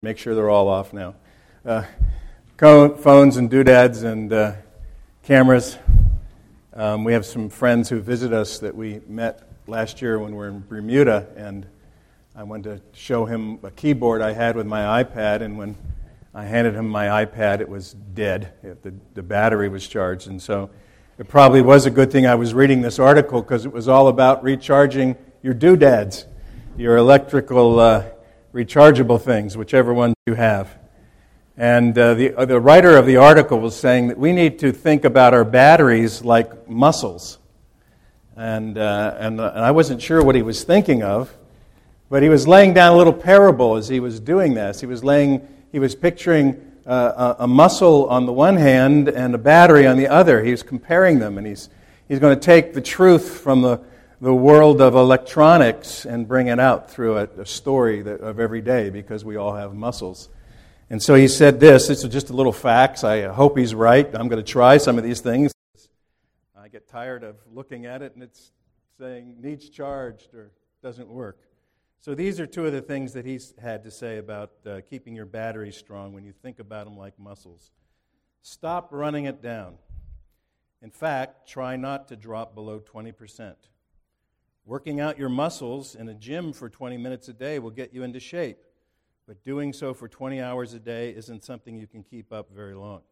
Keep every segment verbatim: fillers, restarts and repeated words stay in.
Make sure they're all off now. Uh, phones and doodads and uh, cameras. Um, we have some friends who visit us that we met last year when we were in Bermuda, and I wanted to show him a keyboard I had with my iPad, and when I handed him my iPad, it was dead. It, the, the battery was charged, and so it probably was a good thing I was reading this article, because it was all about recharging your doodads, your electrical uh, rechargeable things, whichever ones you have. And uh, the, uh, the writer of the article was saying that we need to think about our batteries like muscles. And, uh, and, uh, and I wasn't sure what he was thinking of, but he was laying down a little parable as he was doing this. He was laying, he was picturing uh, a, a muscle on the one hand and a battery on the other. He was comparing them, and he's he's going to take the truth from the the world of electronics and bring it out through a, a story that, of every day, because we all have muscles. And so he said this, this is just a little facts. I hope he's right. I'm going to try some of these things. I get tired of looking at it and it's saying needs charged or doesn't work. So these are two of the things that he's had to say about uh, keeping your battery strong when you think about them like muscles. Stop running it down. In fact, try not to drop below twenty percent. Working out your muscles in a gym for twenty minutes a day will get you into shape, but doing so for twenty hours a day isn't something you can keep up very long.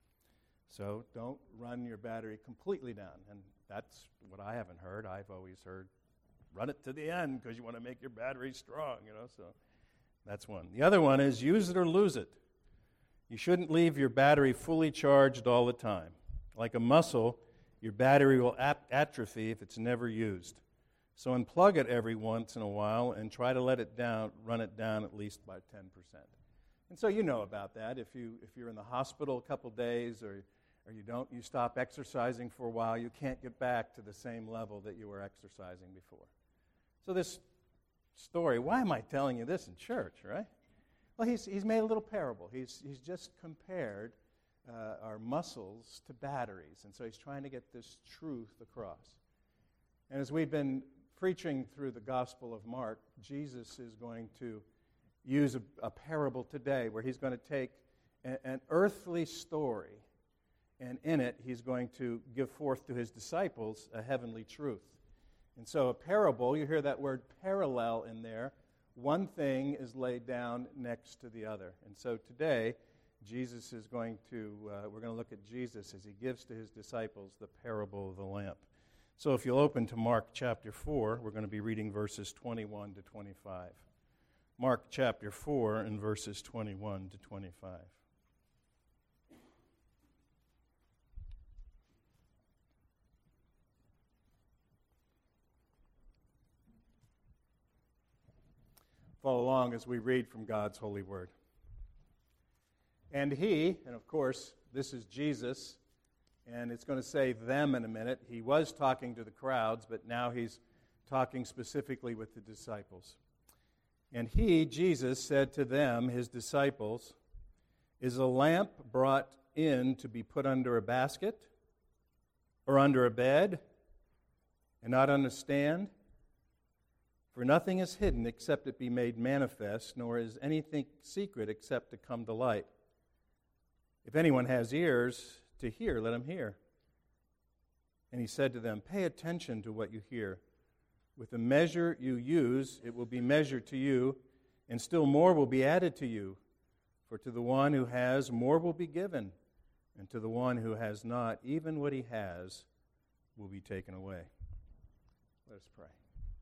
So don't run your battery completely down, and that's what I haven't heard. I've always heard run it to the end because you want to make your battery strong, you know, so that's one. The other one is use it or lose it. You shouldn't leave your battery fully charged all the time. Like a muscle, your battery will ap- atrophy if it's never used. So unplug it every once in a while and try to let it down, run it down at least by ten percent. And so you know about that. If you if you're in the hospital a couple days or or you don't you stop exercising for a while, you can't get back to the same level that you were exercising before. So this story, why am I telling you this in church, right? Well, he's he's made a little parable. He's he's just compared uh, our muscles to batteries, and so he's trying to get this truth across. And as we've been preaching through the Gospel of Mark, Jesus is going to use a, a parable today where he's going to take a, an earthly story, and in it he's going to give forth to his disciples a heavenly truth. And so a parable, you hear that word parallel in there. One thing is laid down next to the other. And so today, Jesus is going to, uh, we're going to look at Jesus as he gives to his disciples the parable of the lamp. So if you'll open to Mark chapter four, we're going to be reading verses twenty-one to twenty-five. Mark chapter four and verses twenty-one to twenty-five. Follow along as we read from God's holy word. And he, and of course, this is Jesus, and it's going to say them in a minute. He was talking to the crowds, but now he's talking specifically with the disciples. And he, Jesus, said to them, his disciples, "Is a lamp brought in to be put under a basket or under a bed and not on a stand? For nothing is hidden except it be made manifest, nor is anything secret except to come to light. If anyone has ears to hear, let him hear." And he said to them, "Pay attention to what you hear. With the measure you use, it will be measured to you, and still more will be added to you. For to the one who has, more will be given, and to the one who has not, even what he has will be taken away." Let us pray.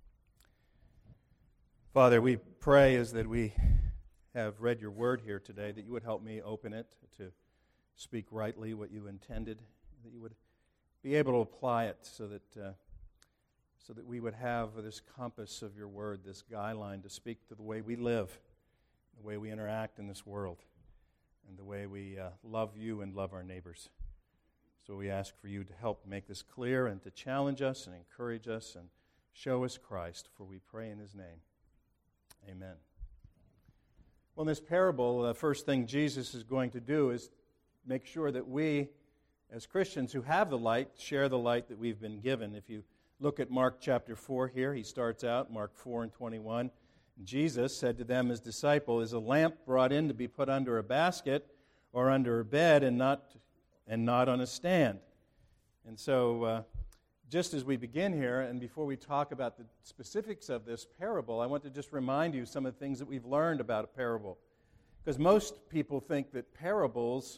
Father, we pray as that we have read your word here today, that you would help me open it to speak rightly what you intended, that you would be able to apply it so that uh, so that we would have this compass of your word, this guideline to speak to the way we live, the way we interact in this world, and the way we uh, love you and love our neighbors. So we ask for you to help make this clear and to challenge us and encourage us and show us Christ, for we pray in his name. Amen. Well, in this parable, the first thing Jesus is going to do is make sure that we, as Christians who have the light, share the light that we've been given. If you look at Mark chapter four here, he starts out, Mark four and twenty-one, Jesus said to them, his disciple, is a lamp brought in to be put under a basket or under a bed and not and not on a stand? And so, uh, just as we begin here, and before we talk about the specifics of this parable, I want to just remind you some of the things that we've learned about a parable. Because most people think that parables,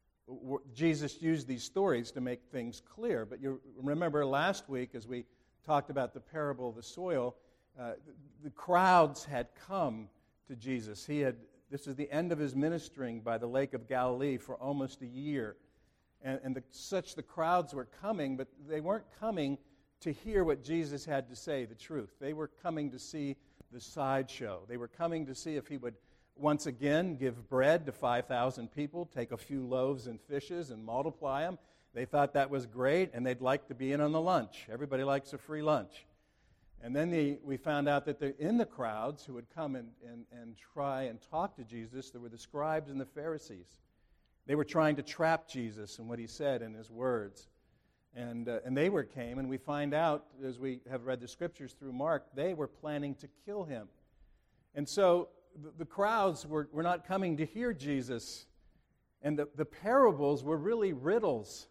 Jesus used these stories to make things clear. But you remember last week, as we talked about the parable of the soil, uh, the crowds had come to Jesus. He had this is the end of his ministering by the Lake of Galilee for almost a year. And, and the, such the crowds were coming, but they weren't coming to hear what Jesus had to say, the truth. They were coming to see the sideshow. They were coming to see if he would once again give bread to five thousand people, take a few loaves and fishes and multiply them. They thought that was great, and they'd like to be in on the lunch. Everybody likes a free lunch. And then the, we found out that the, in the crowds who would come and, and, and try and talk to Jesus, there were the scribes and the Pharisees. They were trying to trap Jesus in what he said and his words. And, uh, and they were came, and we find out, as we have read the scriptures through Mark, they were planning to kill him. And so the, the crowds were, were not coming to hear Jesus. And the, the parables were really riddles.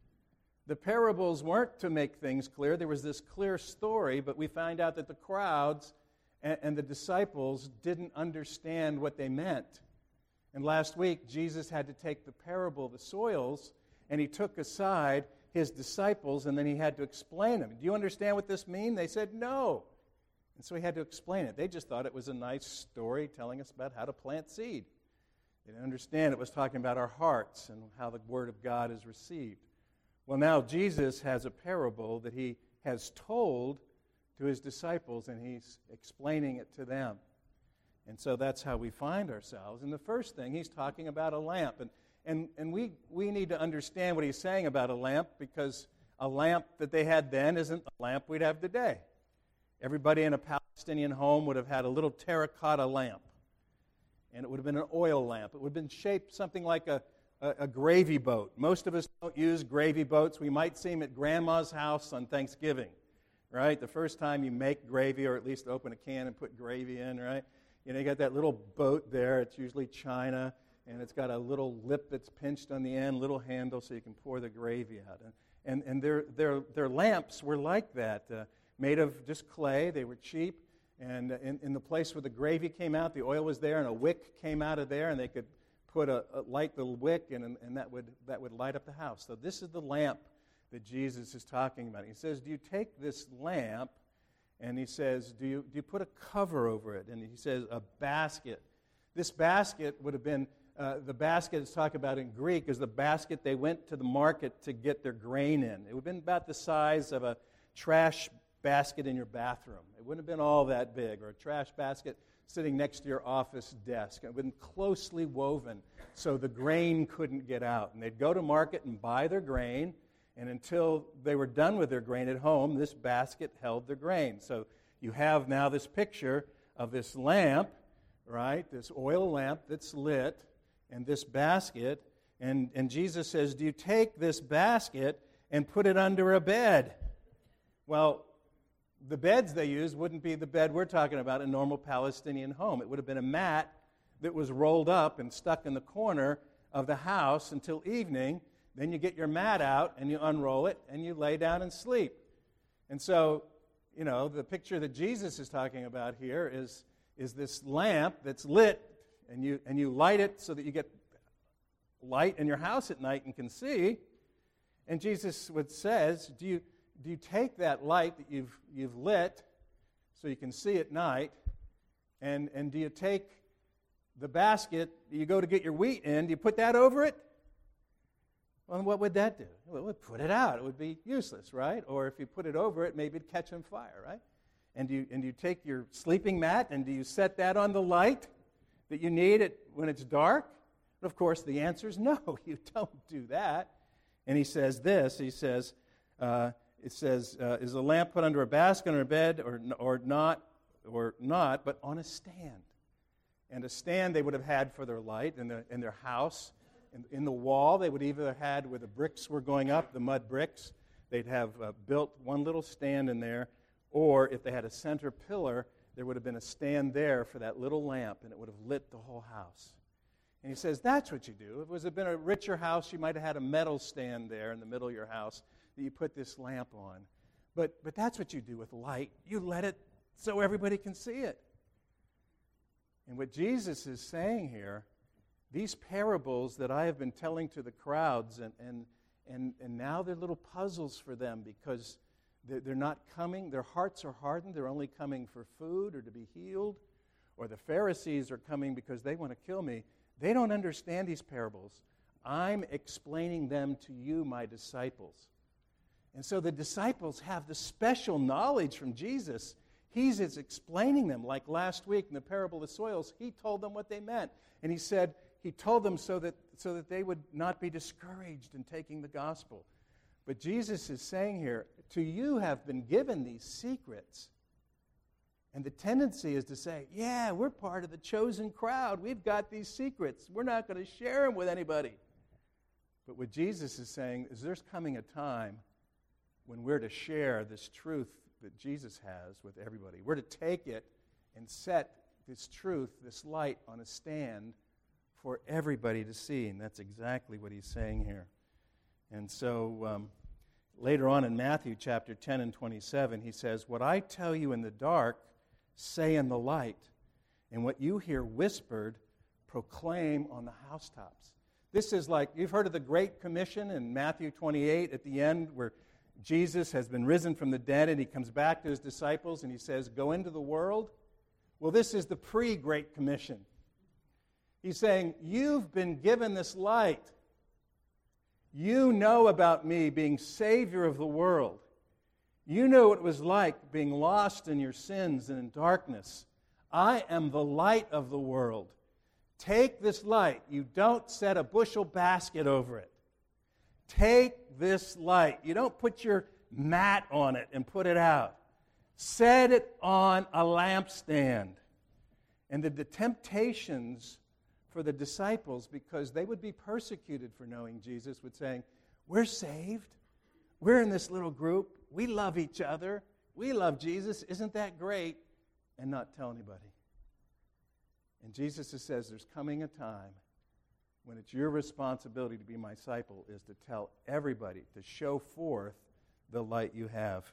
The parables weren't to make things clear. There was this clear story, but we find out that the crowds and, and the disciples didn't understand what they meant. And last week, Jesus had to take the parable of the soils, and he took aside his disciples, and then he had to explain them. Do you understand what this means? They said, no. And so he had to explain it. They just thought it was a nice story telling us about how to plant seed. They didn't understand it was talking about our hearts and how the Word of God is received. Well, now Jesus has a parable that he has told to his disciples, and he's explaining it to them. And so that's how we find ourselves. And the first thing, he's talking about a lamp. And, and, and we, we need to understand what he's saying about a lamp, because a lamp that they had then isn't the lamp we'd have today. Everybody in a Palestinian home would have had a little terracotta lamp. And it would have been an oil lamp. It would have been shaped something like a, a, a gravy boat. Most of us don't use gravy boats. We might see them at Grandma's house on Thanksgiving, right? The first time you make gravy, or at least open a can and put gravy in, right? You know, you got that little boat there. It's usually china, and it's got a little lip that's pinched on the end, little handle, so you can pour the gravy out. And and, and their, their, their lamps were like that, uh, made of just clay. They were cheap. And in, in the place where the gravy came out, the oil was there, and a wick came out of there, and they could put a, a light the wick, and, and that would that would light up the house. So this is the lamp that Jesus is talking about. He says, do you take this lamp, and he says, do you, do you put a cover over it? And he says, a basket. This basket would have been, uh, the basket it's talking about in Greek is the basket they went to the market to get their grain in. It would have been about the size of a trash basket in your bathroom. It wouldn't have been all that big, or a trash basket sitting next to your office desk. It would have been closely woven so the grain couldn't get out. And they'd go to market and buy their grain, and until they were done with their grain at home, this basket held their grain. So you have now this picture of this lamp, right, this oil lamp that's lit, and this basket. And, and Jesus says, do you take this basket and put it under a bed? Well, the beds they used wouldn't be the bed we're talking about, a normal Palestinian home. It would have been a mat that was rolled up and stuck in the corner of the house until evening. Then you get your mat out and you unroll it and you lay down and sleep. And so, you know, the picture that Jesus is talking about here is, is this lamp that's lit, and you and you light it so that you get light in your house at night and can see. And Jesus would says, do you do you take that light that you've you've lit so you can see at night, and, and do you take the basket that you go to get your wheat in, do you put that over it? Well, what would that do? Well, it would put it out. It would be useless, right? Or if you put it over it, maybe it'd catch on fire, right? And do you, and do you take your sleeping mat and do you set that on the light that you need it when it's dark? And of course, the answer is no, you don't do that. And he says this, he says, uh, it says, uh, is a lamp put under a basket or a bed or, or not, or not, but on a stand. And a stand they would have had for their light in, the, in their house. In, in the wall, they would either have had where the bricks were going up, the mud bricks, they'd have uh, built one little stand in there, or if they had a center pillar, there would have been a stand there for that little lamp, and it would have lit the whole house. And he says, that's what you do. If it was been a richer house, you might have had a metal stand there in the middle of your house that you put this lamp on. But, but that's what you do with light. You let it so everybody can see it. And what Jesus is saying here, these parables that I have been telling to the crowds, and, and, and, and now they're little puzzles for them because they're, they're not coming, their hearts are hardened, they're only coming for food or to be healed, or the Pharisees are coming because they want to kill me. They don't understand these parables. I'm explaining them to you, my disciples. And so the disciples have the special knowledge from Jesus. He's is explaining them, like last week in the parable of the soils, he told them what they meant. And he said, he told them so that, so that they would not be discouraged in taking the gospel. But Jesus is saying here, to you have been given these secrets. And the tendency is to say, yeah, we're part of the chosen crowd. We've got these secrets. We're not going to share them with anybody. But what Jesus is saying is there's coming a time when we're to share this truth that Jesus has with everybody. We're to take it and set this truth, this light, on a stand for everybody to see. And that's exactly what he's saying here. And so um, later on in Matthew chapter ten and twenty-seven, he says, what I tell you in the dark, say in the light, and what you hear whispered, proclaim on the housetops. This is like, you've heard of the Great Commission in Matthew twenty-eight at the end, where Jesus has been risen from the dead and he comes back to his disciples and he says, go into the world. Well, this is the pre-Great Commission. He's saying, you've been given this light. You know about me being Savior of the world. You know what it was like being lost in your sins and in darkness. I am the light of the world. Take this light. You don't set a bushel basket over it. Take this light. You don't put your mat on it and put it out. Set it on a lampstand. And the, the temptations for the disciples, because they would be persecuted for knowing Jesus, would say, we're saved. We're in this little group. We love each other. We love Jesus. Isn't that great? And not tell anybody. And Jesus says there's coming a time when it's your responsibility to be my disciple is to tell everybody, to show forth the light you have.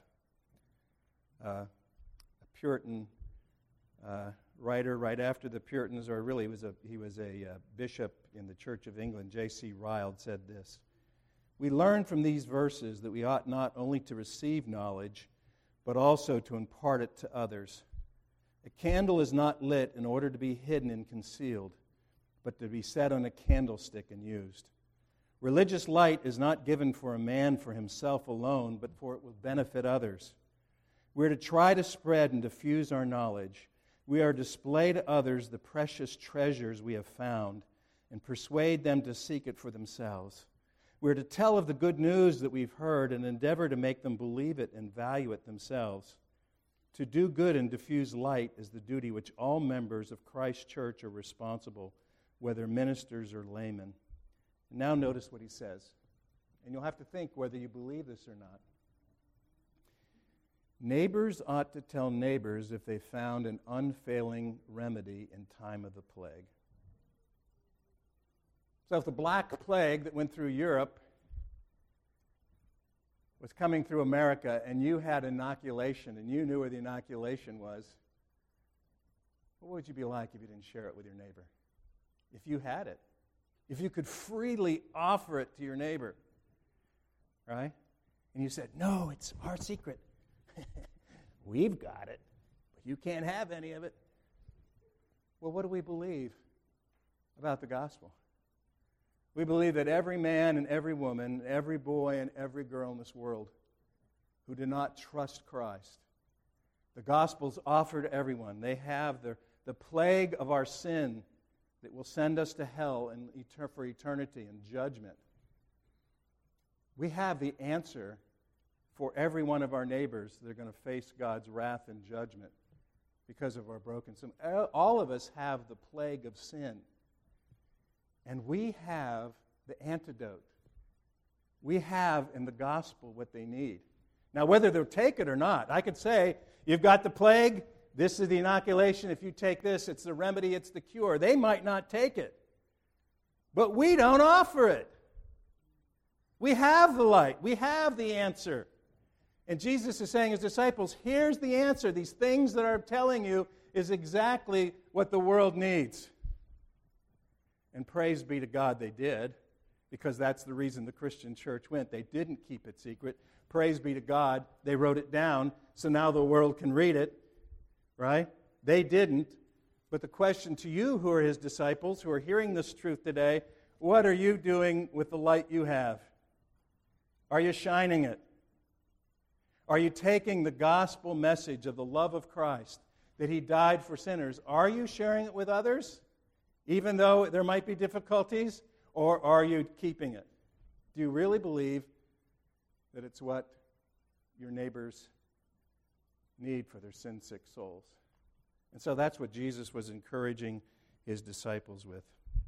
Uh, a Puritan uh, writer right after the Puritans, or really he was a, he was a uh, bishop in the Church of England, J C Ryle, said this. We learn from these verses that we ought not only to receive knowledge, but also to impart it to others. A candle is not lit in order to be hidden and concealed, but to be set on a candlestick and used. Religious light is not given for a man for himself alone, but for it will benefit others. We are to try to spread and diffuse our knowledge. We are to display to others the precious treasures we have found and persuade them to seek it for themselves. We are to tell of the good news that we've heard and endeavor to make them believe it and value it themselves. To do good and diffuse light is the duty which all members of Christ's church are responsible, whether ministers or laymen. And now notice what he says. And you'll have to think whether you believe this or not. Neighbors ought to tell neighbors if they found an unfailing remedy in time of the plague. So if the Black Plague that went through Europe was coming through America and you had inoculation and you knew where the inoculation was, what would you be like if you didn't share it with your neighbor? If you had it. If you could freely offer it to your neighbor. Right? And you said, no, it's our secret. We've got it, but you can't have any of it. Well, what do we believe about the gospel? We believe that every man and every woman, every boy and every girl in this world who do not trust Christ, the gospel's offered to everyone. They have the, the plague of our sin that will send us to hell and for eternity and judgment. We have the answer for every one of our neighbors that are going to face God's wrath and judgment because of our broken sin. All of us have the plague of sin. And we have the antidote. We have in the gospel what they need. Now, whether they'll take it or not, I could say, you've got the plague, this is the inoculation. If you take this, it's the remedy, it's the cure. They might not take it. But we don't offer it. We have the light. We have the answer. And Jesus is saying to his disciples, here's the answer. These things that I'm telling you is exactly what the world needs. And praise be to God they did, because that's the reason the Christian church went. They didn't keep it secret. Praise be to God, they wrote it down, so now the world can read it, right? They didn't. But the question to you who are his disciples, who are hearing this truth today, what are you doing with the light you have? Are you shining it? Are you taking the gospel message of the love of Christ, that he died for sinners? Are you sharing it with others, even though there might be difficulties? Or are you keeping it? Do you really believe that it's what your neighbors need for their sin-sick souls? And so that's what Jesus was encouraging his disciples with.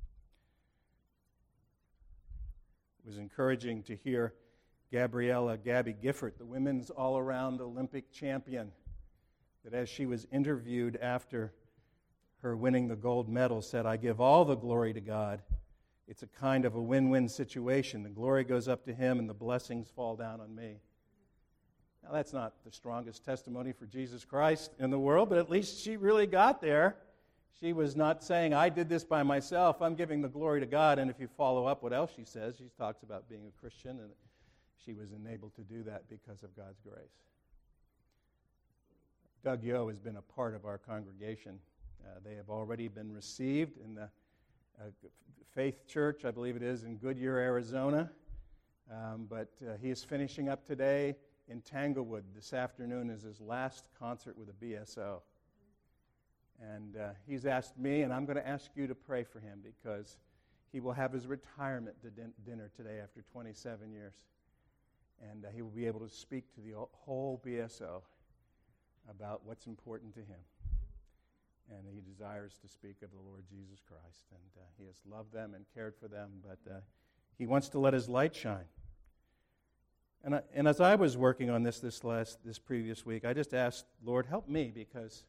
It was encouraging to hear Gabriella, Gabby Gifford, the women's all-around Olympic champion, that as she was interviewed after her winning the gold medal, said, I give all the glory to God. It's a kind of a win-win situation. The glory goes up to him and the blessings fall down on me. Now, that's not the strongest testimony for Jesus Christ in the world, but at least she really got there. She was not saying, I did this by myself. I'm giving the glory to God. And if you follow up what else she says, she talks about being a Christian, and she was enabled to do that because of God's grace. Doug Yo has been a part of our congregation. Uh, they have already been received in the uh, Faith Church, I believe it is, in Goodyear, Arizona. Um, but uh, he is finishing up today in Tanglewood. This afternoon is his last concert with a B S O. And uh, he's asked me, and I'm going to ask you to pray for him, because he will have his retirement din- dinner today after twenty-seven years. And uh, he will be able to speak to the whole B S O about what's important to him. And he desires to speak of the Lord Jesus Christ. And uh, he has loved them and cared for them, but uh, he wants to let his light shine. And, I, and as I was working on this this last this previous week, I just asked, Lord, help me, because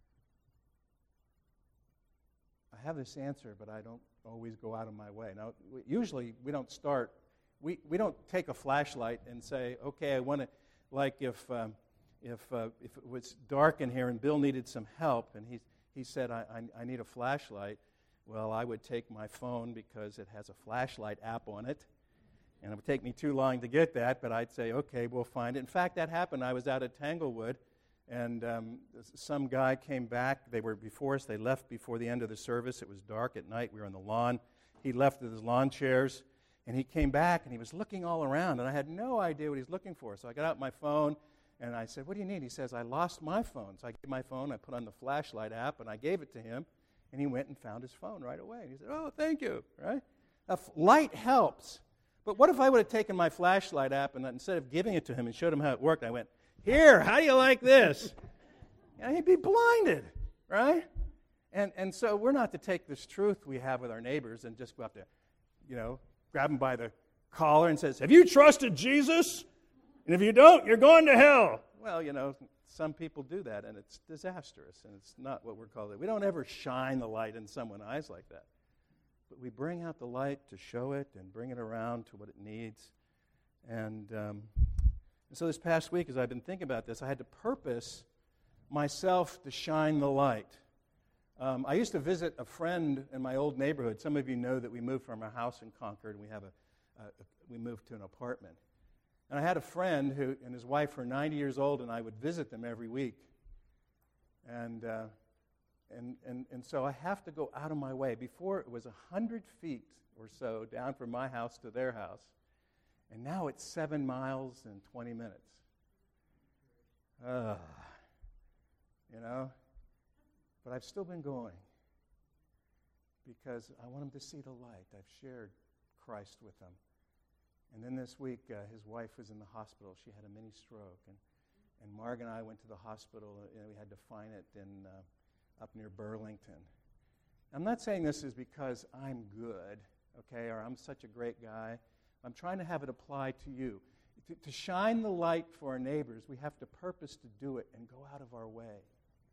I have this answer, but I don't always go out of my way. Now, we, usually we don't start, we, we don't take a flashlight and say, okay, I want to, like if um, if uh, if it was dark in here and Bill needed some help, and he he said, I, I I need a flashlight. Well, I would take my phone, because it has a flashlight app on it, and it would take me too long to get that, but I'd say, okay, we'll find it. In fact, that happened. I was out at Tanglewood, and um, some guy came back. They were before us. They left before the end of the service. It was dark at night. We were on the lawn. He left with his lawn chairs, and he came back, and he was looking all around, and I had no idea what he was looking for. So I got out my phone, and I said, what do you need? He says, I lost my phone. So I gave my phone. I put on the flashlight app, and I gave it to him, and he went and found his phone right away. And he said, oh, thank you, right? A f- light helps. But what if I would have taken my flashlight app, and instead of giving it to him and showed him how it worked, I went, here, how do you like this? And he'd be blinded, right? And and so we're not to take this truth we have with our neighbors and just go up there, you know, grab them by the collar and says, have you trusted Jesus? And if you don't, you're going to hell. Well, you know, some people do that, and it's disastrous, and it's not what we're called. We don't ever shine the light in someone's eyes like that. But we bring out the light to show it and bring it around to what it needs. And, um, and so this past week, as I've been thinking about this, I had to purpose myself to shine the light. Um, I used to visit a friend in my old neighborhood. Some of you know that we moved from our house in Concord, and we have a, a, a we moved to an apartment. And I had a friend who and his wife were ninety years old, and I would visit them every week. And uh, and and and so I have to go out of my way. Before, it was a hundred feet or so down from my house to their house, and now it's seven miles and twenty minutes. Uh, you know, but I've still been going because I want them to see the light. I've shared Christ with them. And then this week, uh, his wife was in the hospital. She had a mini stroke, and and Marg and I went to the hospital, and we had to find it in uh, up near Burlington. I'm not saying this is because I'm good, okay, or I'm such a great guy. I'm trying to have it apply to you. To, to shine the light for our neighbors, we have to purpose to do it and go out of our way.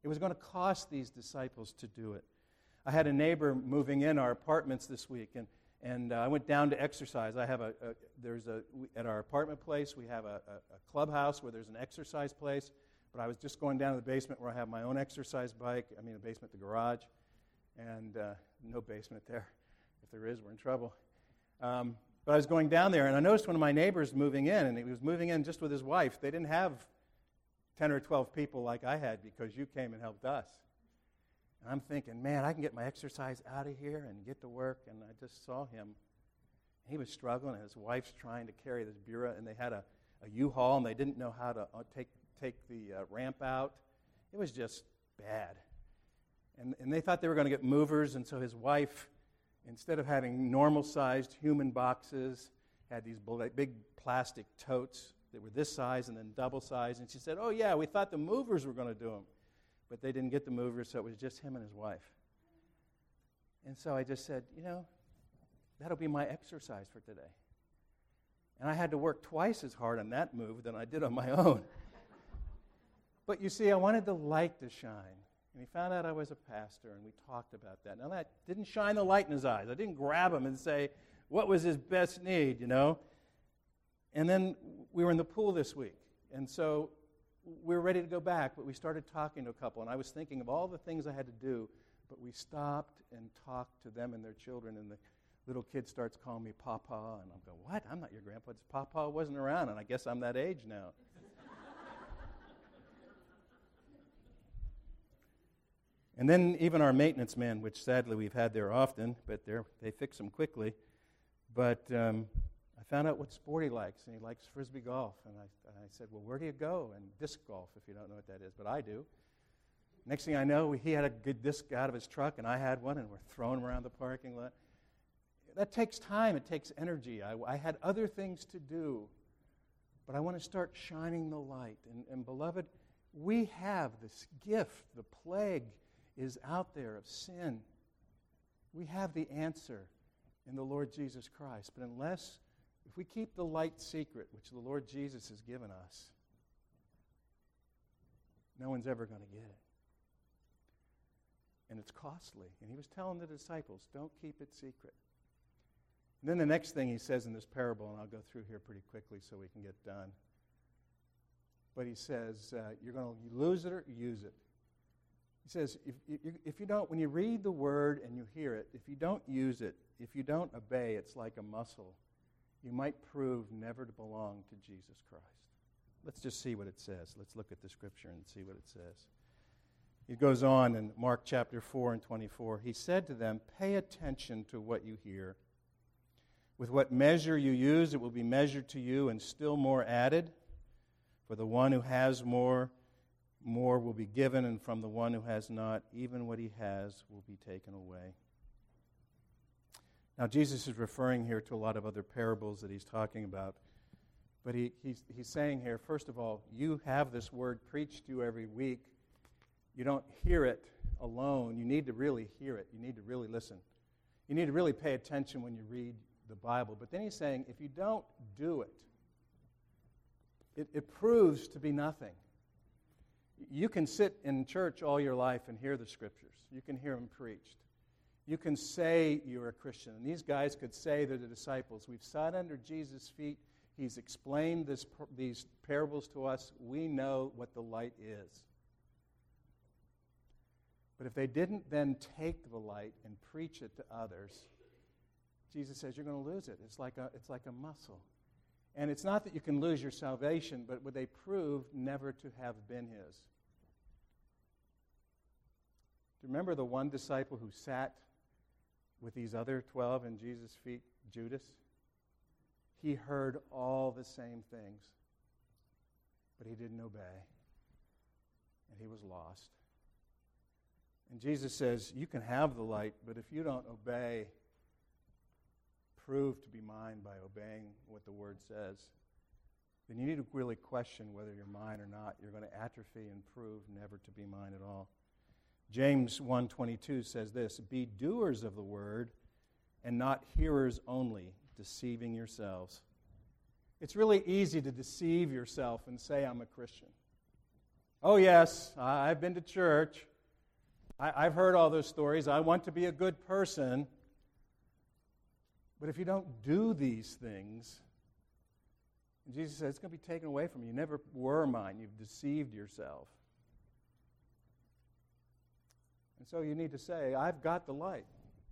It was going to cost these disciples to do it. I had a neighbor moving in our apartments this week, and, and uh, I went down to exercise. I have a, a there's a at our apartment place we have a, a, a clubhouse where there's an exercise place. But I was just going down to the basement where I have my own exercise bike. I mean, the basement, the garage, and uh, no basement there. If there is, we're in trouble. Um, but I was going down there, and I noticed one of my neighbors moving in, and he was moving in just with his wife. They didn't have ten or twelve people like I had because you came and helped us. And I'm thinking, man, I can get my exercise out of here and get to work. And I just saw him. He was struggling, and his wife's trying to carry this bureau, and they had a, a U-Haul, and they didn't know how to uh, take take the uh, ramp out. It was just bad. And, and they thought they were going to get movers, and so his wife, instead of having normal-sized human boxes, had these big plastic totes that were this size and then double size. And she said, oh, yeah, we thought the movers were going to do them. But they didn't get the movers, so it was just him and his wife. And so I just said, you know, that'll be my exercise for today. And I had to work twice as hard on that move than I did on my own. But you see, I wanted the light to shine. And he found out I was a pastor, and we talked about that. Now, that didn't shine the light in his eyes. I didn't grab him and say, what was his best need, you know? And then we were in the pool this week. And so we were ready to go back, but we started talking to a couple. And I was thinking of all the things I had to do, but we stopped and talked to them and their children. And the little kid starts calling me Papa. And I'm going, what? I'm not your grandpa. It's Papa wasn't around, and I guess I'm that age now. And then even our maintenance men, which sadly we've had there often, but they fix them quickly. But um, I found out what sport he likes, and he likes Frisbee golf. And I, and I said, well, where do you go? And disc golf, if you don't know what that is, but I do. Next thing I know, he had a good disc out of his truck, and I had one, and we're throwing them around the parking lot. That takes time. It takes energy. I, I had other things to do, but I want to start shining the light. And, and beloved, we have this gift, the plague is out there of sin. We have the answer in the Lord Jesus Christ. But unless, if we keep the light secret, which the Lord Jesus has given us, no one's ever going to get it. And it's costly. And he was telling the disciples, don't keep it secret. And then the next thing he says in this parable, and I'll go through here pretty quickly so we can get done. But he says, uh, you're going to lose it or use it. He says, if, if you don't, when you read the word and you hear it, if you don't use it, if you don't obey, it's like a muscle. You might prove never to belong to Jesus Christ. Let's just see what it says. Let's look at the scripture and see what it says. It goes on in Mark chapter four and twenty-four. He said to them, pay attention to what you hear. With what measure you use, it will be measured to you and still more added. For the one who has more, more will be given, and from the one who has not, even what he has will be taken away. Now, Jesus is referring here to a lot of other parables that he's talking about. But he, he's, he's saying here, first of all, you have this word preached to you every week. You don't hear it alone. You need to really hear it. You need to really listen. You need to really pay attention when you read the Bible. But then he's saying, if you don't do it, it, it proves to be nothing. You can sit in church all your life and hear the Scriptures. You can hear them preached. You can say you're a Christian. And these guys could say to the disciples, we've sat under Jesus' feet. He's explained this, these parables to us. We know what the light is. But if they didn't then take the light and preach it to others, Jesus says you're going to lose it. It's like a, it's like a muscle. And it's not that you can lose your salvation, but they proved never to have been his. Do you remember the one disciple who sat with these other twelve in Jesus' feet, Judas? He heard all the same things, but he didn't obey, and he was lost. And Jesus says, you can have the light, but if you don't obey, prove to be mine by obeying what the Word says, then you need to really question whether you're mine or not. You're going to atrophy and prove never to be mine at all. James one twenty-two says this, be doers of the Word and not hearers only, deceiving yourselves. It's really easy to deceive yourself and say, I'm a Christian. Oh, yes, I've been to church. I, I've heard all those stories. I want to be a good person. But if you don't do these things, and Jesus said, it's going to be taken away from you. You never were mine. You've deceived yourself. And so you need to say, I've got the light.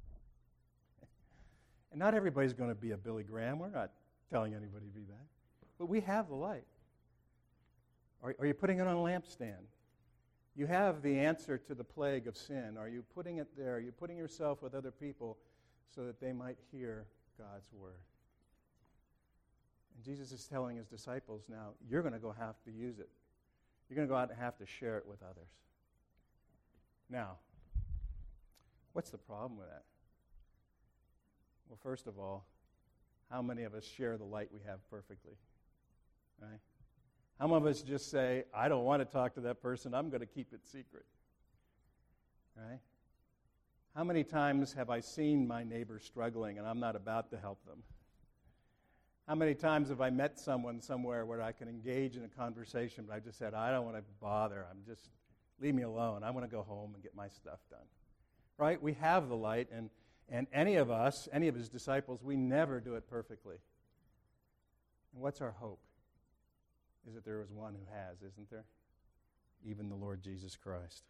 And not everybody's going to be a Billy Graham. We're not telling anybody to be that. But we have the light. Are, are you putting it on a lampstand? You have the answer to the plague of sin. Are you putting it there? Are you putting yourself with other people so that they might hear God's word? And Jesus is telling his disciples now, you're going to go have to use it. You're going to go out and have to share it with others. Now, what's the problem with that? Well, first of all, how many of us share the light we have perfectly? Right? How many of us just say, I don't want to talk to that person, I'm going to keep it secret? Right? How many times have I seen my neighbor struggling and I'm not about to help them? How many times have I met someone somewhere where I can engage in a conversation, but I just said, I don't want to bother, I'm just, leave me alone, I want to go home and get my stuff done. Right? We have the light, and, and any of us, any of his disciples, we never do it perfectly. And what's our hope? Is that there is one who has, isn't there? Even the Lord Jesus Christ.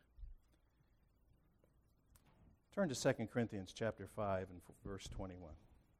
Turn to Second Corinthians chapter five and verse twenty-one.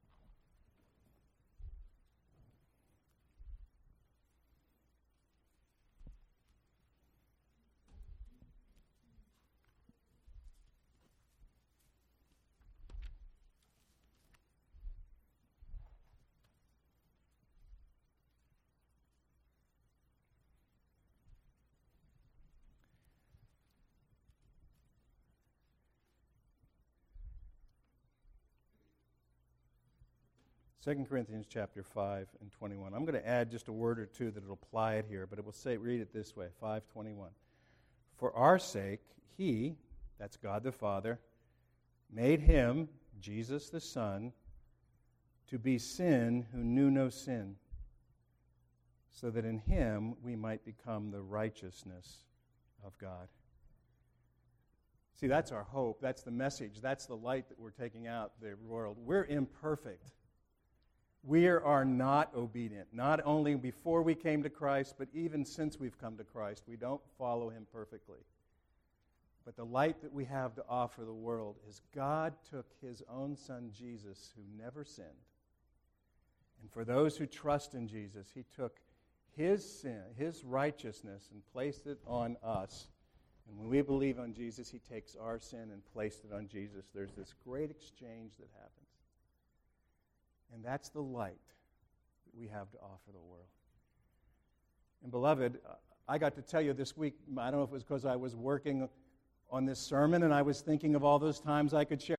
Second Corinthians chapter five and twenty-one. I'm going to add just a word or two that will apply it here, but it will say, read it this way, five twenty-one. For our sake, he, that's God the Father, made him, Jesus the Son, to be sin who knew no sin, so that in him we might become the righteousness of God. See, that's our hope. That's the message. That's the light that we're taking out the world. We're imperfect. We are not obedient, not only before we came to Christ, but even since we've come to Christ. We don't follow him perfectly. But the light that we have to offer the world is God took his own Son, Jesus, who never sinned. And for those who trust in Jesus, he took his sin, his righteousness, and placed it on us. And when we believe on Jesus, he takes our sin and placed it on Jesus. There's this great exchange that happens. And that's the light that we have to offer the world. And beloved, I got to tell you this week, I don't know if it was because I was working on this sermon and I was thinking of all those times I could share